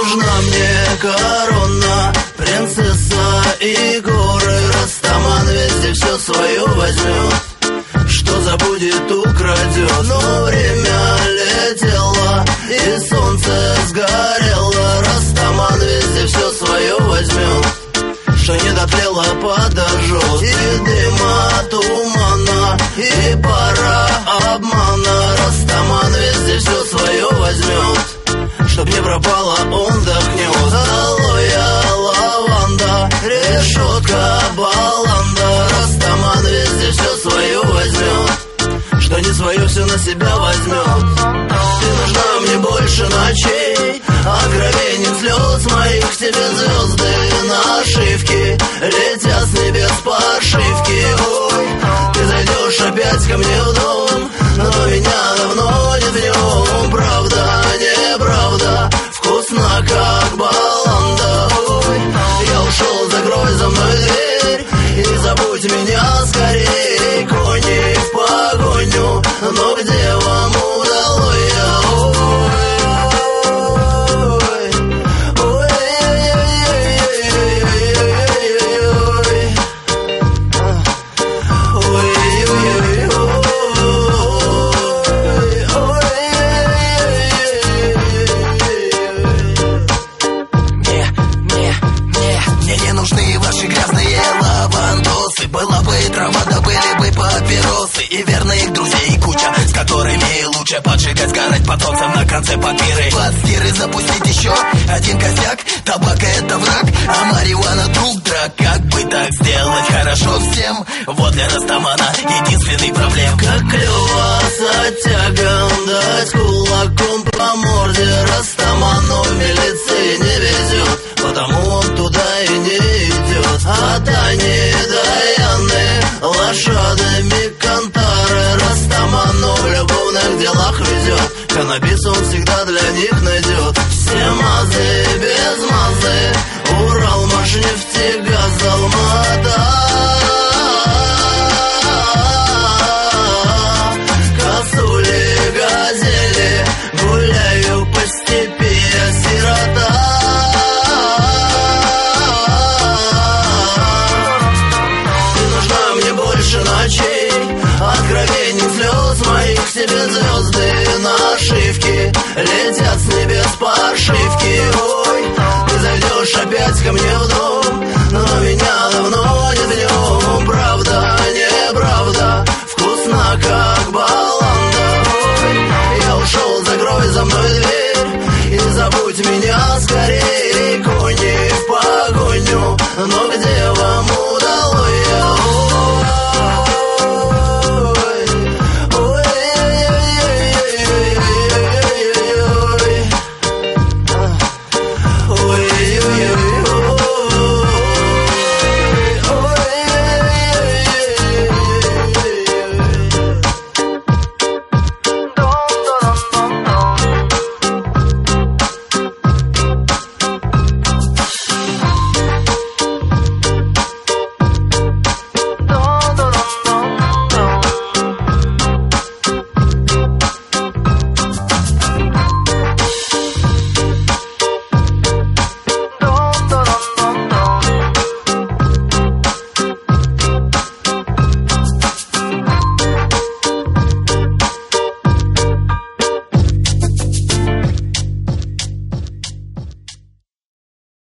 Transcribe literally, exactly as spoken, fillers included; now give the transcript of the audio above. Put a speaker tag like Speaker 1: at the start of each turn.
Speaker 1: нужна мне корона, принцесса и горы. Растаман везде все свое возьмет, что забудет, украдет. Но время летело и солнце сгорело. Растаман везде все свое возьмет, что не дотлело, подожжет. И дыма, тумана, и пара обмана. Растаман везде все свое возьмет, чтоб не пропало, он вдохнет. Алоэ, лаванда, решетка, баланда. Растаман везде все свое возьмет, что не свое все на себя возьмет. Ты нужна мне больше ночей, откровением слез моих. К тебе звезды нашивки летят с небес подшивки. Ой, ты зайдешь опять ко мне в дом, но меня давно нет в нем. Правда, неправда, вкусно как баланда. Ой, я ушел, закрой за мной дверь и забудь меня скорей. Кони в погоню, но где вам удалось? Была бы и трава, да были бы папиросы, и верных друзей куча, с которыми лучше поджигать, сгорать под солнцем на конце папиры. Пластиры запустить еще один косяк. Табак это враг, а марихуана друг драк. Как бы так сделать хорошо всем? Вот для Растамана единственный проблем. Как клево с оттягом дать кулаком по морде. Растаману в милиции не везет, потому он туда и не идет. А Тани Даяны лошадами кантары. Растаману в любовных делах везет, каннабис он всегда для них найдет. Все мазы без мазы, Урал, Машнефтегаз, Алмата. Косули, газели, гуляю по степи, я сирота. Ночей, откровений слез моих. К тебе звезды нашивки летят с небес подшивки. Ой, ты зайдешь опять ко мне в дом,